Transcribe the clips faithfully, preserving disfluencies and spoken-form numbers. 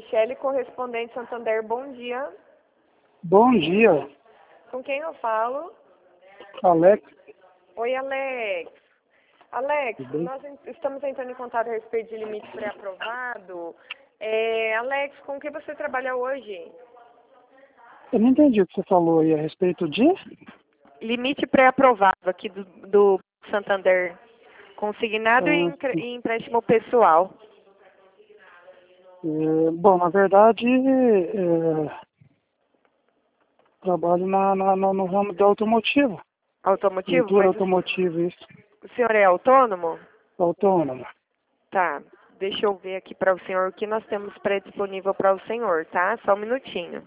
Michele, correspondente Santander, bom dia. Bom dia, Com quem eu falo? Alex. Oi, Alex. Alex, Tudo bem? nós en- estamos entrando em contato a respeito de limite pré-aprovado. É, Alex, com que você trabalha hoje? Eu não entendi o que você falou aí a respeito de... Limite pré-aprovado aqui do, do Santander. Consignado e Ah, empre- e empréstimo pessoal. é, bom, na verdade, é, trabalho na, na- na- no ramo de automotivo, Automotivo? pintura Mas o, automotiva, isso, o senhor é autônomo? autônomo. Tá. Deixa eu ver aqui para o senhor o que nós temos pré-disponível para o senhor, tá? Só um minutinho.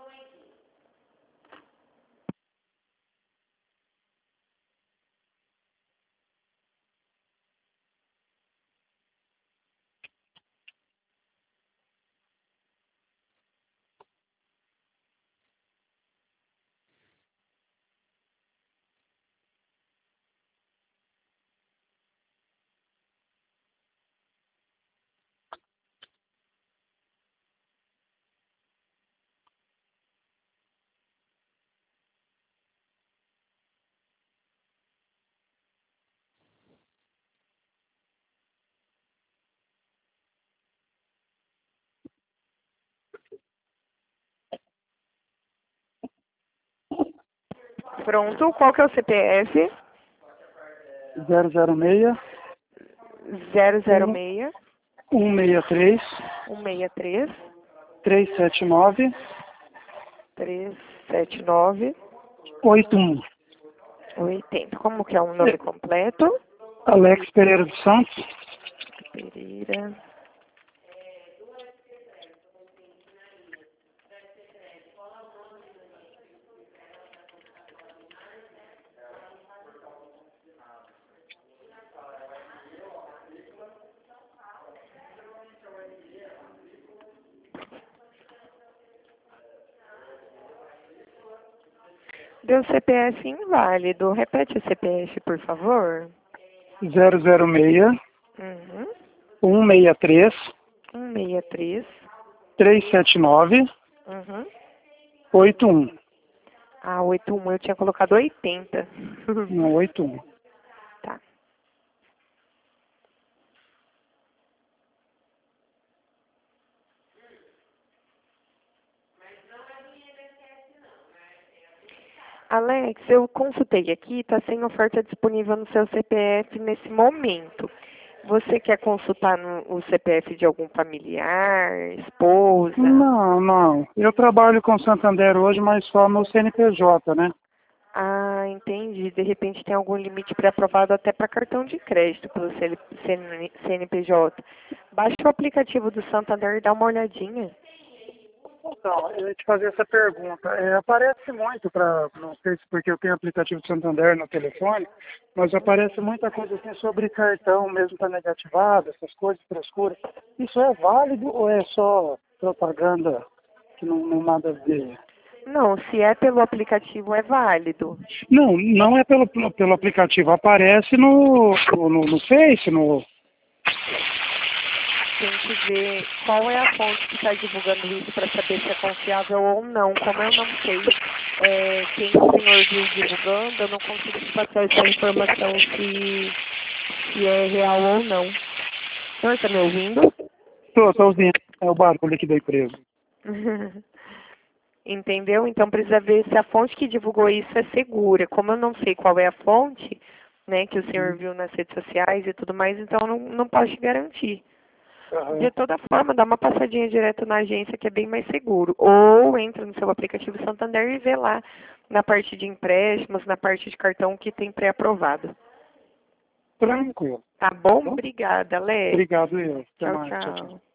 Pronto. Qual que é o C P F? zero zero seis, zero zero seis, um seis três, um seis três, três sete nove, três sete nove, oito um. oitenta. Como que é o nome completo? Alex Pereira dos Santos. Pereira. Deu C P F inválido. Repete o C P F, por favor. zero zero seis, Uhum. um seis três, um seis três. três sete nove, Uhum. oito um. Ah, oito um, eu tinha colocado oitenta. Não, oito um. Tá. Alex, eu consultei aqui, está sem oferta disponível no seu C P F nesse momento. Você quer consultar no, o C P F de algum familiar, esposa? Não, não. Eu trabalho com Santander hoje, mas só no C N P J, né? Ah, entendi. De repente tem algum limite pré-aprovado até para cartão de crédito pelo C N P J. Baixe o aplicativo do Santander e dá uma olhadinha. Então, eu ia te fazer essa pergunta. É, aparece muito para, não sei se porque eu tenho aplicativo de Santander no telefone, mas aparece muita coisa assim sobre cartão mesmo está negativado, essas coisas, frescura. Isso é válido ou é só propaganda que não, não nada a ver? Não, se é pelo aplicativo é válido. Não, não é pelo, pelo aplicativo, aparece no, no, no Face, no... Tem que ver qual é a fonte que está divulgando isso para saber se é confiável ou não. Como eu não sei é, quem o senhor viu divulgando, eu não consigo te passar essa informação se, se é real ou não. O senhor está me ouvindo? Tô, tô ouvindo. É o barulho aqui da empresa. Entendeu? Então precisa ver se a fonte que divulgou isso é segura. Como eu não sei qual é a fonte, né, que o senhor viu nas redes sociais e tudo mais, então não, não posso te garantir. De toda forma, dá uma passadinha direto na agência que é bem mais seguro. Ou entra no seu aplicativo Santander e vê lá na parte de empréstimos, na parte de cartão que tem pré-aprovado. Tranquilo. Tá bom? Obrigada, Alex. Obrigado, eu. Até Tchau, mais. Tchau, tchau. tchau.